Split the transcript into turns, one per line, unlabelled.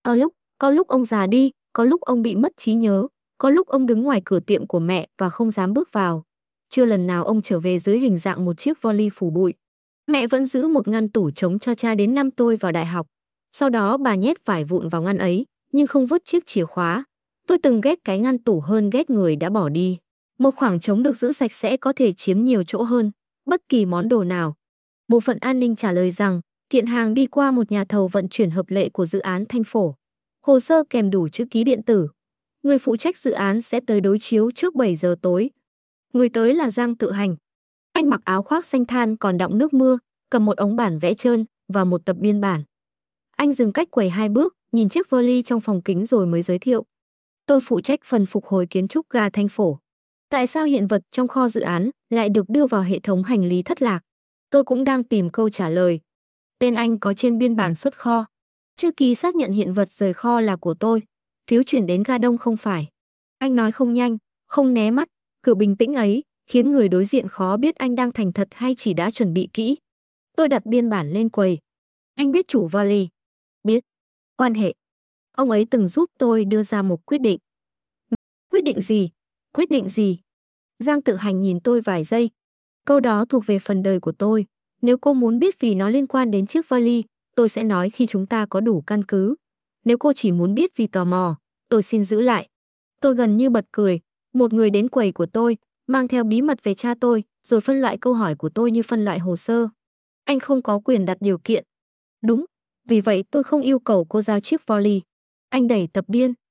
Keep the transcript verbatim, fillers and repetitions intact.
Có lúc, có lúc ông già đi, có lúc ông bị mất trí nhớ, có lúc ông đứng ngoài cửa tiệm của mẹ và không dám bước vào. Chưa lần nào ông trở về dưới hình dạng một chiếc vali phủ bụi. Mẹ vẫn giữ một ngăn tủ trống cho cha đến năm tôi vào đại học. Sau đó bà nhét vải vụn vào ngăn ấy, nhưng không vứt chiếc chìa khóa. Tôi từng ghét cái ngăn tủ hơn ghét người đã bỏ đi. Một khoảng trống được giữ sạch sẽ có thể chiếm nhiều chỗ hơn bất kỳ món đồ nào. Bộ phận an ninh trả lời rằng kiện hàng đi qua một nhà thầu vận chuyển hợp lệ của dự án Thanh Phổ. Hồ sơ kèm đủ chữ ký điện tử. Người phụ trách dự án sẽ tới đối chiếu trước bảy giờ tối. Người tới là Giang Tự Hành. Anh mặc áo khoác xanh than còn đọng nước mưa, cầm một ống bản vẽ trơn và một tập biên bản. Anh dừng cách quầy hai bước, nhìn chiếc vali trong phòng kính rồi mới giới thiệu. Tôi phụ trách phần phục hồi kiến trúc ga Thanh Phổ. Tại sao hiện vật trong kho dự án lại được đưa vào hệ thống hành lý thất lạc? Tôi cũng đang tìm câu trả lời. Tên anh có trên biên bản xuất kho. Chữ ký xác nhận hiện vật rời kho là của tôi. Phiếu chuyển đến ga đông không phải. Anh nói không nhanh, không né mắt, kiểu bình tĩnh ấy khiến người đối diện khó biết anh đang thành thật hay chỉ đã chuẩn bị kỹ. Tôi đặt biên bản lên quầy. Anh biết chủ vali? Biết. Quan hệ. Ông ấy từng giúp tôi đưa ra một quyết định. Quyết định gì? Quyết định gì? Giang Tự Hành nhìn tôi vài giây. Câu đó thuộc về phần đời của tôi. Nếu cô muốn biết vì nó liên quan đến chiếc vali, tôi sẽ nói khi chúng ta có đủ căn cứ. Nếu cô chỉ muốn biết vì tò mò, tôi xin giữ lại. Tôi gần như bật cười. Một người đến quầy của tôi, mang theo bí mật về cha tôi, rồi phân loại câu hỏi của tôi như phân loại hồ sơ. Anh không có quyền đặt điều kiện. Đúng, vì vậy tôi không yêu cầu cô giao chiếc vali. Anh đẩy tập biên.